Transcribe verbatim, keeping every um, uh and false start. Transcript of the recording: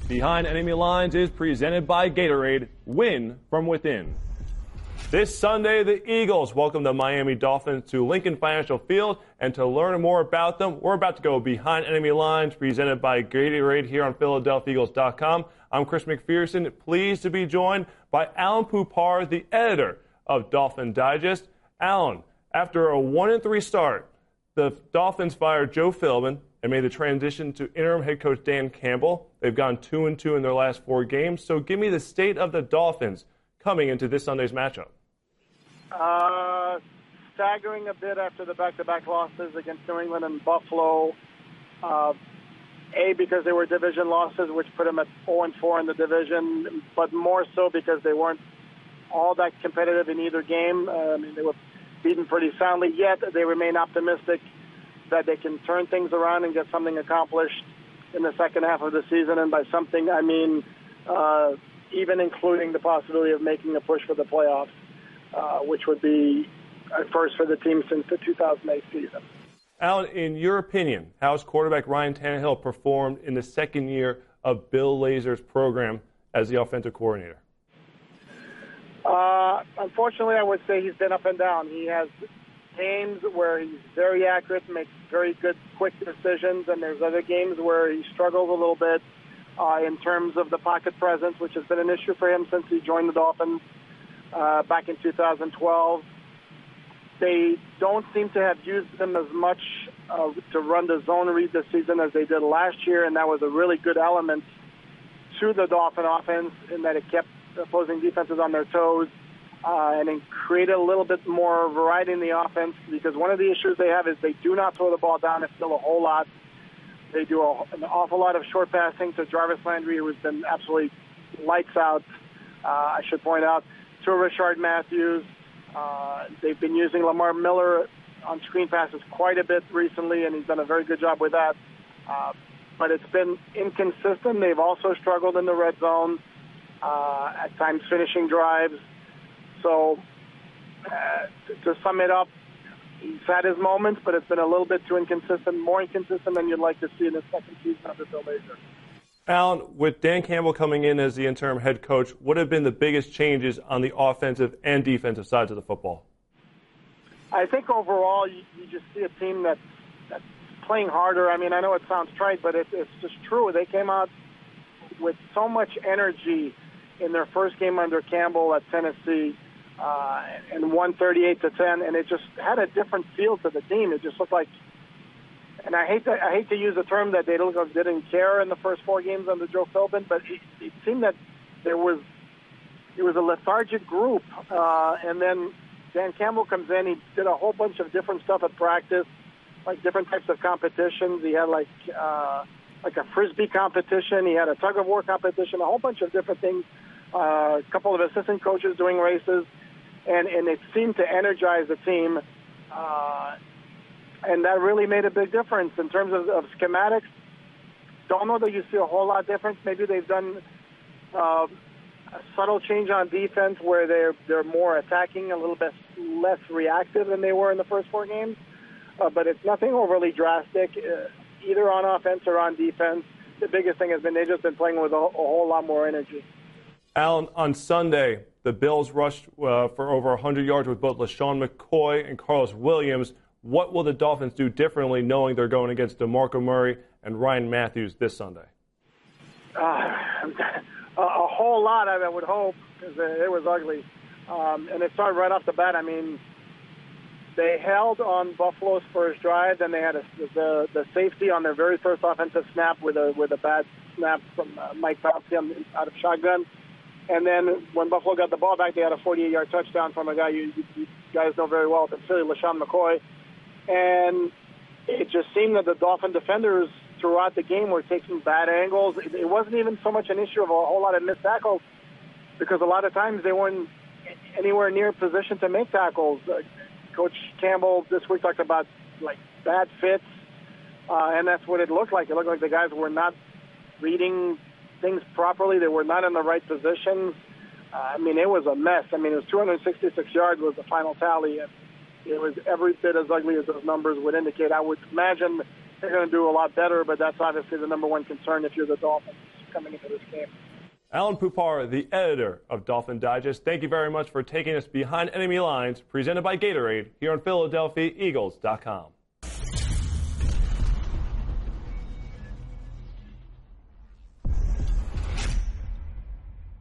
Behind Enemy Lines is presented by Gatorade. Win from within. This Sunday, the Eagles welcome the Miami Dolphins to Lincoln Financial Field. And to learn more about them, we're about to go behind Enemy Lines, presented by Gatorade here on Philadelphia Eagles dot com. I'm Chris McPherson, pleased to be joined by Alan Poupart, the editor of Dolphin Digest. Alan, after a one and three start, the Dolphins fired Joe Philbin and made the transition to interim head coach Dan Campbell. They've gone two and two in their last four games. So give me the state of the Dolphins coming into this Sunday's matchup. Uh, staggering a bit after the back-to-back losses against New England and Buffalo. Uh, A, because they were division losses, which put them at oh and four in the division, but more so because they weren't all that competitive in either game. Uh, I mean, they were beaten pretty soundly, yet they remain optimistic that they can turn things around and get something accomplished in the second half of the season. And by something, I mean uh, even including the possibility of making a push for the playoffs, uh, which would be a first for the team since the two thousand eight season. Alan, in your opinion, how has quarterback Ryan Tannehill performed in the second year of Bill Lazor's program as the offensive coordinator? Uh, unfortunately, I would say he's been up and down. He has games where he's very accurate, makes very good, quick decisions, and there's other games where he struggles a little bit uh, in terms of the pocket presence, which has been an issue for him since he joined the Dolphins uh, back in two thousand twelve. They don't seem to have used him as much uh, to run the zone read this season as they did last year, and that was a really good element to the Dolphin offense in that it kept opposing defenses on their toes uh, and it created a little bit more variety in the offense, because one of the issues they have is they do not throw the ball down the field a whole lot. They do a, an awful lot of short passing to Jarvis Landry, who has been absolutely lights out, uh, I should point out, to Rishard Matthews. Uh, they've been using Lamar Miller on screen passes quite a bit recently, and he's done a very good job with that. Uh, but it's been inconsistent. They've also struggled in the red zone, uh, at times finishing drives. So uh, to, to sum it up, he's had his moments, but it's been a little bit too inconsistent, more inconsistent than you'd like to see in the second season under Bill Lazor. Alan, with Dan Campbell coming in as the interim head coach, what have been the biggest changes on the offensive and defensive sides of the football? I think overall you, you just see a team that's, that's playing harder. I mean, I know it sounds trite, but it, it's just true. They came out with so much energy in their first game under Campbell at Tennessee uh, and won thirty-eight to ten, and it just had a different feel to the team. It just looked like, and I hate to, I hate to use a term that they didn't care in the first four games under Joe Philbin, but it, it seemed that there was it was a lethargic group. Uh, and then Dan Campbell comes in. He did a whole bunch of different stuff at practice, like different types of competitions. He had like uh, like a frisbee competition. He had a tug of war competition. A whole bunch of different things. Uh, a couple of assistant coaches doing races, and and it seemed to energize the team. Uh, And that really made a big difference in terms of, of schematics. Don't know that you see a whole lot difference. Maybe they've done uh, a subtle change on defense where they're they're more attacking, a little bit less reactive than they were in the first four games. Uh, but it's nothing overly drastic, uh, either on offense or on defense. The biggest thing has been they've just been playing with a, a whole lot more energy. Alan, on Sunday, the Bills rushed uh, for over one hundred yards with both LaShawn McCoy and Carlos Williams. What will the Dolphins do differently, knowing they're going against DeMarco Murray and Ryan Matthews this Sunday? Uh, a, a whole lot, I would hope, because it was ugly. Um, and it started right off the bat. I mean, they held on Buffalo's first drive, then they had a, the the safety on their very first offensive snap with a with a bad snap from uh, Mike Pouncey out of shotgun. And then when Buffalo got the ball back, they had a forty-eight-yard touchdown from a guy you, you guys know very well, it's Philly, LaShawn McCoy. And it just seemed that the Dolphin defenders throughout the game were taking bad angles. It wasn't even so much an issue of a whole lot of missed tackles, because a lot of times they weren't anywhere near position to make tackles. Uh, Coach Campbell this week talked about like bad fits, uh, and that's what it looked like. It looked like the guys were not reading things properly. They were not in the right positions. Uh, I mean, it was a mess. I mean, it was two hundred sixty-six yards was the final tally, and it was every bit as ugly as those numbers would indicate. I would imagine they're going to do a lot better, but that's obviously the number one concern if you're the Dolphins. coming into this game. Alan Pupar, the editor of Dolphin Digest, thank you very much for taking us behind enemy lines, presented by Gatorade here on Philadelphia Eagles dot com.